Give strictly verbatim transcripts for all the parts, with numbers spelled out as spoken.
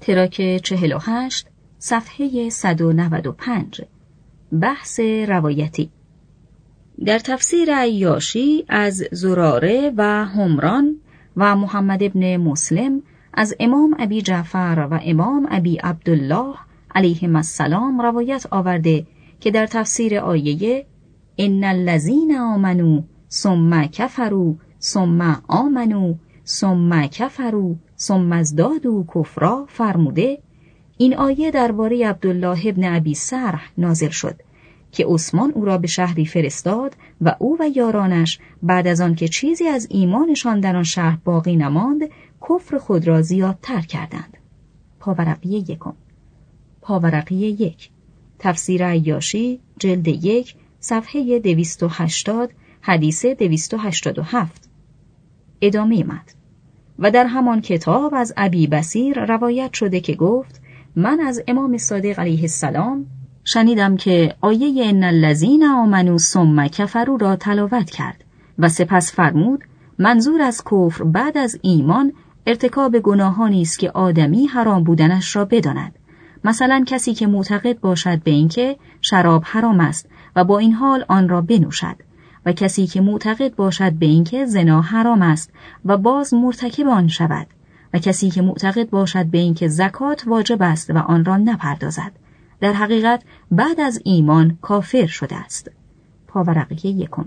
تراک چهل و هشت صفحه صد و نود و پنج. بحث روایتی. در تفسیر عیاشی از زراره و همران و محمد ابن مسلم از امام ابی جعفر و امام ابی عبدالله علیهم السلام روایت آورده که در تفسیر آیه ان الذین آمنوا ثم کفروا ثم آمنوا ثم کفروا ثم ازدادوا کفرا فرموده این آیه درباره عبدالله ابن ابی سرح نازل شد که عثمان او را به شهری فرستاد و او و یارانش بعد از آن که چیزی از ایمانشان در آن شهر باقی نماند کفر خود را زیادتر کردند. پاورقی یکم. پاورقی یک. تفسیر عیاشی جلد یک صفحه دویست و هشتاد حدیث دویست و هشتاد و هفت. ادامه متن. و در همان کتاب از ابی بصیر روایت شده که گفت من از امام صادق علیه السلام شنیدم که آیه ان الذین آمنوا ثم کفروا را تلاوت کرد و سپس فرمود منظور از کفر بعد از ایمان ارتکاب گناهانی است که آدمی حرام بودنش را بداند. مثلا کسی که معتقد باشد به اینکه شراب حرام است و با این حال آن را بنوشد و کسی که معتقد باشد به اینکه زنا حرام است و باز مرتکب آن شود و کسی که معتقد باشد به اینکه زکات واجب است و آن را نپردازد. در حقیقت بعد از ایمان کافر شده است. پاورقی یکم.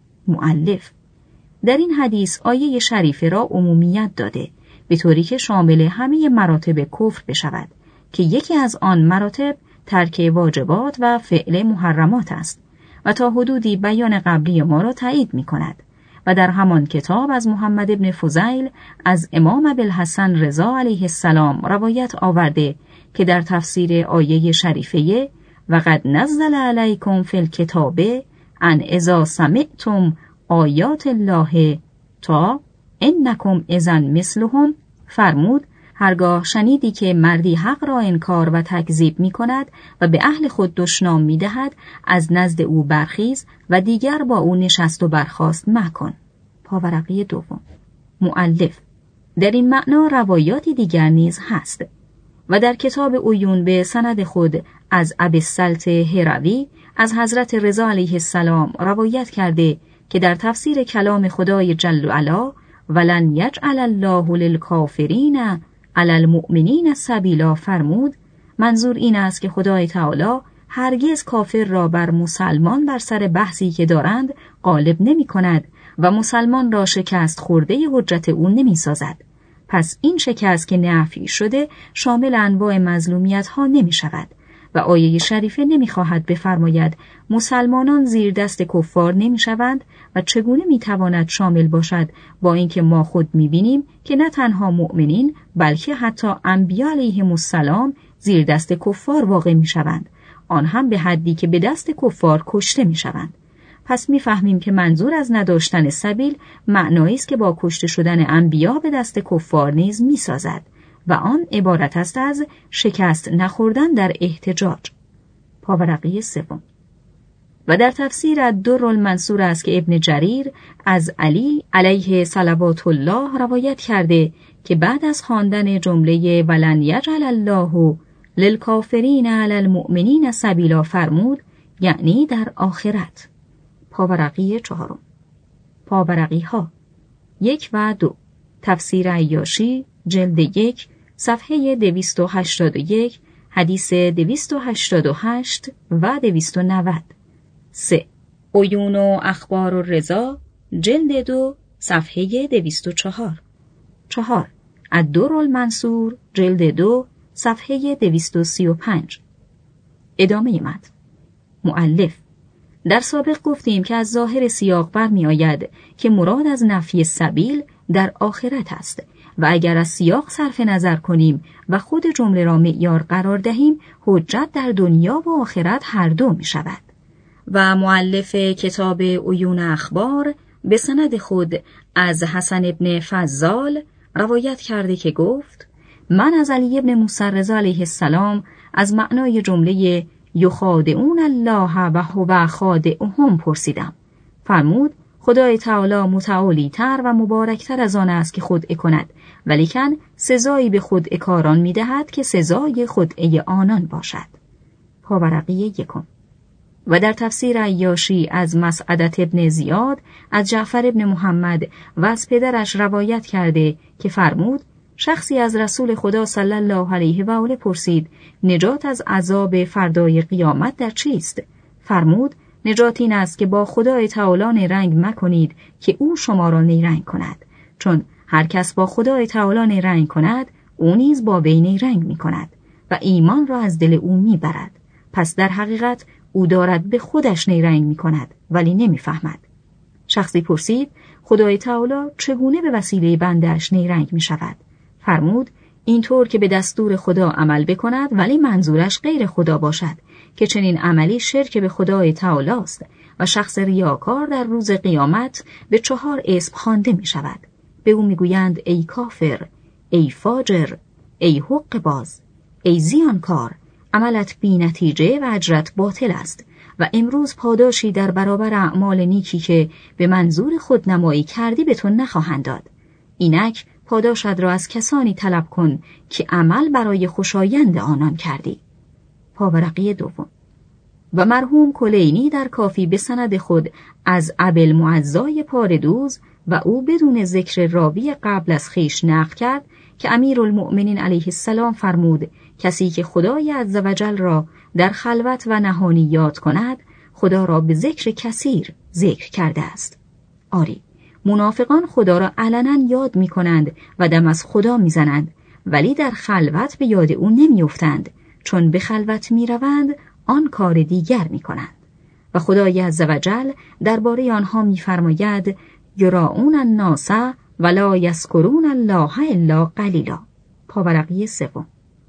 مؤلف در این حدیث آیه شریفه را عمومیت داده به طوری که شامل همه مراتب کفر بشود که یکی از آن مراتب ترک واجبات و فعل محرمات است و تا حدودی بیان قبلی ما را تایید می کند. و در همان کتاب از محمد ابن فضیل از امام ابوالحسن رضا علیه السلام روایت آورده که در تفسیر آیه شریفه و قد نزل علیکم فی الکتاب ان اذا سمعتم آیات الله تا انکم اذا مثلهم فرمود هرگاه شنیدی که مردی حق را انکار و تکذیب می کند و به اهل خود دشنام می دهد از نزد او برخیز و دیگر با او نشست و برخاست مکن. پاورقی دوم. مؤلف در این معنا روایاتی دیگر نیز هست و در کتاب عیون به سند خود از ابی السلط هروی از حضرت رضا علیه السلام روایت کرده که در تفسیر کلام خدای جل و علا ولن یجعل الله للکافرین علی المؤمنین سبیلا فرمود منظور این است که خدای تعالی هرگز کافر را بر مسلمان بر سر بحثی که دارند غالب نمی کند و مسلمان را شکست خورده حجت او نمی سازد. پس این شکست که نفی شده شامل انواع مظلومیت ها نمی شود و آیه شریفه نمی خواهد بفرماید مسلمانان زیر دست کفار نمی شوند و چگونه می تواند شامل باشد با اینکه ما خود می بینیم که نه تنها مؤمنین بلکه حتی انبیا علیهم السلام زیر دست کفار واقع می شوند، آن هم به حدی که به دست کفار کشته می شوند. پس می فهمیم که منظور از نداشتن سبیل معنایی است که با کشته شدن انبیا به دست کفار نیز می سازد و آن عبارت است از شکست نخوردن در احتجاج. پاورقی سوم. و در تفسیر الدر المنصور است که ابن جریر از علی علیه صلوات الله روایت کرده که بعد از خواندن جمله ولن یجعل الله للکافرین علی المؤمنین سبیلا فرمود یعنی در آخرت. پاورقی چهارم. پاورقی ها یک و دو. تفسیر عیاشی جلد یک صفحه دویست و هشتاد و یک حدیث دویست و هشتاد و هشت و دویست و نود. سه. عیون و اخبار الرضا جلد دو صفحه دویست و چهار. چهار. الدر المنصور جلد دو صفحه دویست و سی و پنج. ادامه متن. مؤلف در سابق گفتیم که از ظاهر سیاق برمی آید که مراد از نفی سبیل در آخرت است و اگر از سیاق صرف نظر کنیم و خود جمله را معیار قرار دهیم حجت در دنیا و آخرت هر دو می شود. و مؤلف کتاب عیون اخبار به سند خود از حسن ابن فضال روایت کرده که گفت من از علی ابن موسی رضا علیه السلام از معنای جمله یخادعون الله و هو خادعهم پرسیدم. فرمود خدای تعالی متعالی تر و مبارکتر از آن است که خدعه کند، ولیکن سزایی به خدعه کاران می دهد که سزای خدعه آنان باشد. پاورقی یکم. و در تفسیر عیاشی از مسعدت ابن زیاد از جعفر ابن محمد و از پدرش روایت کرده که فرمود شخصی از رسول خدا صلی الله علیه و آله پرسید نجات از عذاب فردای قیامت در چیست؟ فرمود نجات این است که با خدای تعالی نیرنگ مکنید که او شما را نیرنگ کند، چون هر کس با خدای تعالی نیرنگ کند او نیز با وی نیرنگ می کند و ایمان را از دل او می برد. پس در حقیقت او دارد به خودش نیرنگ می کند ولی نمی فهمد. شخصی پرسید خدای تعالی چگونه به وسیله بنده‌اش نیرنگ می شود؟ فرمود اینطور که به دستور خدا عمل بکند ولی منظورش غیر خدا باشد که چنین عملی شرک به خدای تعالی است و شخص ریاکار در روز قیامت به چهار اسم خوانده می شود. به او می گویند ای کافر، ای فاجر، ای حق باز، ای زیانکار، عملت بی نتیجه و اجرت باطل است و امروز پاداشی در برابر اعمال نیکی که به منظور خود نمایی کردی به تو نخواهند داد. اینک پاداشت را از کسانی طلب کن که عمل برای خوشایند آنان کردی. پاورقی دوم. و مرحوم کلینی در کافی به سند خود از ابوالمعزای پاردوز و او بدون ذکر راوی قبل از خیش نقل کرد که امیرالمؤمنین علیه السلام فرمود کسی که خدای عزوجل را در خلوت و نهانی یاد کند خدا را به ذکر کثیر ذکر کرده است. آری، منافقان خدا را علنا یاد می کنند و دم از خدا می زنند ولی در خلوت به یاد او نمی افتند، چون به خلوت می روند آن کار دیگر می کنند. و خدای عزوجل درباره آنها می فرماید یراؤون الناس ولا یذکرون الله الا قلیلا. پاورقی سوم.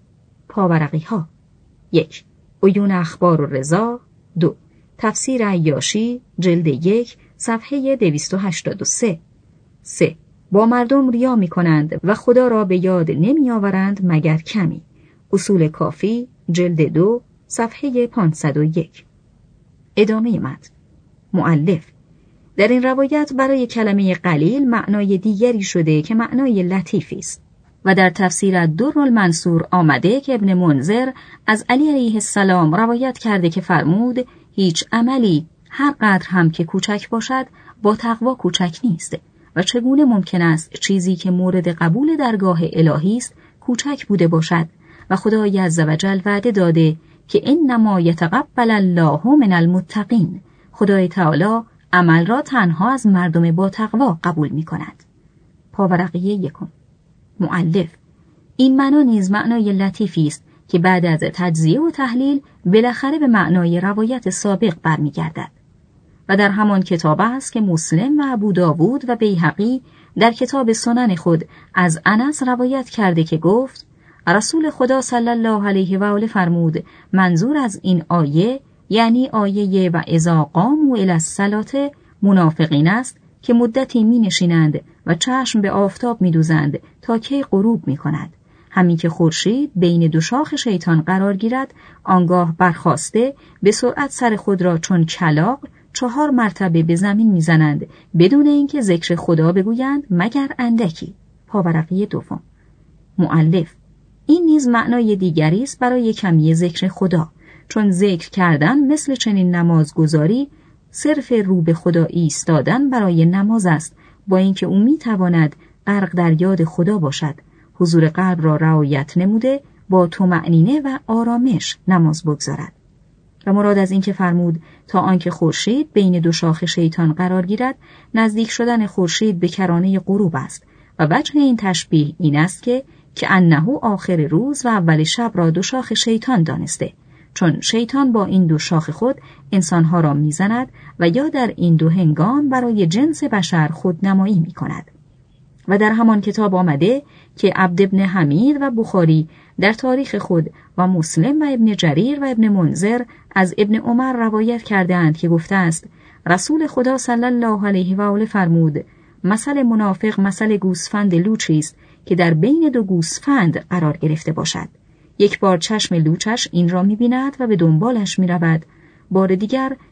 پاورقی ها. یک. عیون اخبار الرضا. دو. تفسیر عیاشی جلد یک صفحه دویست و هشتاد و سه. سه. با مردم ریا می کنند و خدا را به یاد نمی آورند مگر کمی. اصول کافی جلد دو صفحه پانصد و یک. ادامه متن. مؤلف در این روایت برای کلمه قلیل معنای دیگری شده که معنای لطیفی است و در تفسیر الدرالمنصور آمده که ابن منذر از علی علیه السلام روایت کرده که فرمود هیچ عملی هر قدر هم که کوچک باشد با تقوا کوچک نیست و چگونه ممکن است چیزی که مورد قبول درگاه الهی است کوچک بوده باشد و خدای عزوجل وعده داده که انما یتقبل الله من المتقین. خدای تعالی عمل را تنها از مردم با تقوا قبول می کند. پاورقی یکم. مؤلف این معنا نیز معنای لطیفی است که بعد از تجزیه و تحلیل بالاخره به معنای روایت سابق برمیگردد و در همان کتاب است که مسلم و ابو داوود و بیهقی در کتاب سنن خود از انس روایت کرده که گفت رسول خدا صلی الله علیه و آله فرمود منظور از این آیه یعنی آیه و اذا قاموا الی الصلاة منافقین است که مدتی می نشینند و چشم به آفتاب می دوزند تا کی غروب می کند. همین که خورشید بین دو شاخ شیطان قرار گیرد آنگاه برخاسته به سرعت سر خود را چون کلاغ چهار مرتبه به زمین می زنند بدون اینکه ذکر خدا بگویند مگر اندکی. پاورقی دوم. مؤلف این نیز معنای دیگری است برای کمی ذکر خدا، چون ذکر کردن مثل چنین نمازگزاری صرف رو به خدا ایستادن برای نماز است، با اینکه او می تواند غرق در یاد خدا باشد، حضور قلب را رعایت نموده با طمأنینه و آرامش نماز بگذارد. و مراد از این که فرمود تا آنکه خورشید بین دو شاخ شیطان قرار گیرد نزدیک شدن خورشید به کرانه غروب است و وجه این تشبیه این است که که انه آخر روز و اول شب را دو شاخ شیطان دانسته، چون شیطان با این دو شاخ خود انسانها را میزند و یا در این دو هنگام برای جنس بشر خود نمایی می کند. و در همان کتاب آمده که عبد ابن حمید و بخاری در تاریخ خود و مسلم و ابن جریر و ابن منذر از ابن عمر روایت کرده اند که گفته است رسول خدا صلی الله علیه و آله فرمود مثل منافق مثل گوسفند لوچی است که در بین دو گوسفند قرار گرفته باشد. یک بار چشم لوچش این را می‌بیند و به دنبالش می‌رود، بار دیگر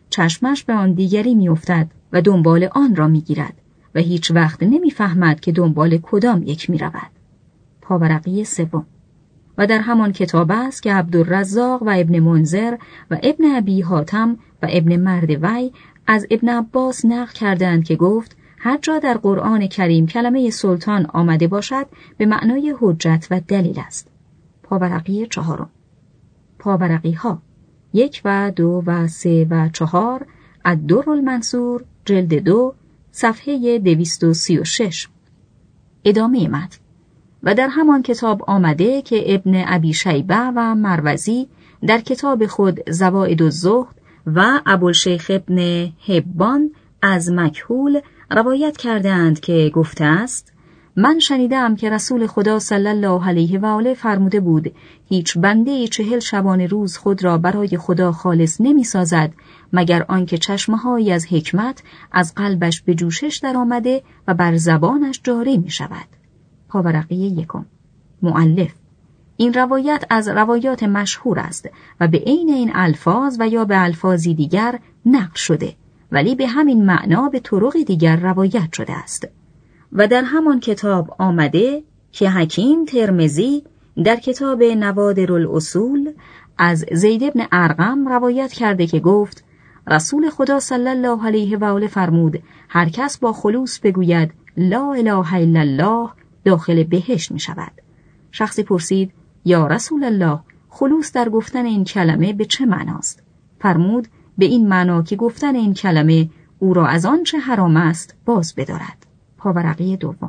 چشمش به آن دیگری می‌افتد و دنبال آن را می‌گیرد و هیچ وقت نمی‌فهمد که دنبال کدام یک می‌رود. پاورقی سوم. و در همان کتاب است که عبدالرزاق و ابن منذر و ابن ابی حاتم و ابن مردوی از ابن عباس نقل کردند که گفت هر جا در قرآن کریم کلمه سلطان آمده باشد به معنای حجت و دلیل است. پاورقی چهارم. پاورقی ها یک و دو و سه و چهار الدر المنصور جلد دو صفحه دویست و سی و شش. ادامه متن. و در همان کتاب آمده که ابن ابی شیبه و مروزی در کتاب خود زوائد الزهد و ابوالشیخ ابن حبان از مکحول روایت کردند که گفته است من شنیدم که رسول خدا صلی الله علیه و آله فرموده بود هیچ بنده‌ای چهل شبانه روز خود را برای خدا خالص نمی سازد مگر آنکه چشمه‌هایی از حکمت از قلبش به جوشش در آمده و بر زبانش جاری می شود. پاورقی یکم. مؤلف این روایت از روایات مشهور است و به عین این الفاظ و یا به الفاظی دیگر نقل شده ولی به همین معنا به طرق دیگر روایت شده است. و در همان کتاب آمده که حکیم ترمذی در کتاب نوادر الاصول از زید بن ارقم روایت کرده که گفت رسول خدا صلی الله علیه و آله فرمود هر کس با خلوص بگوید لا اله الا الله داخل بهشت می شود. شخصی پرسید یا رسول الله خلوص در گفتن این کلمه به چه معناست؟ فرمود به این معنا که گفتن این کلمه او را از آن چه حرام است باز بدارد. پاورقی دوم.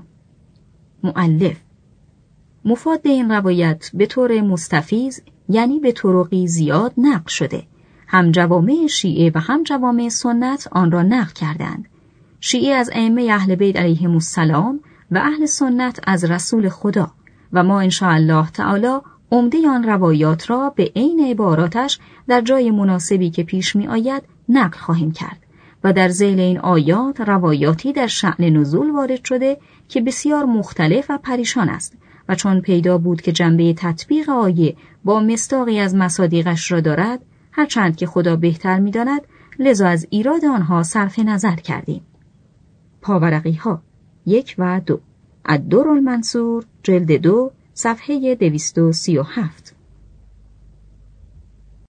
مؤلف مفاد این روایت به طور مستفیض یعنی به طرقی زیاد نقل شده. هم جوامع شیعه و هم جوامع سنت آن را نقل کردند. شیعه از ائمه اهل بیت علیهم السلام و اهل سنت از رسول خدا و ما ان شاء الله تعالی عمده آن روایات را به عین عباراتش در جای مناسبی که پیش می آید نقل خواهیم کرد و در ذیل این آیات روایاتی در شأن نزول وارد شده که بسیار مختلف و پریشان است و چون پیدا بود که جنبه تطبیق آیه با مصداقی از مصادیقش را دارد هرچند که خدا بهتر می داند لذا از ایراد آنها صرف نظر کردیم. پاورقی ها یک و دو الدر المنصور جلد دو صفحه دویست و سی و هفت.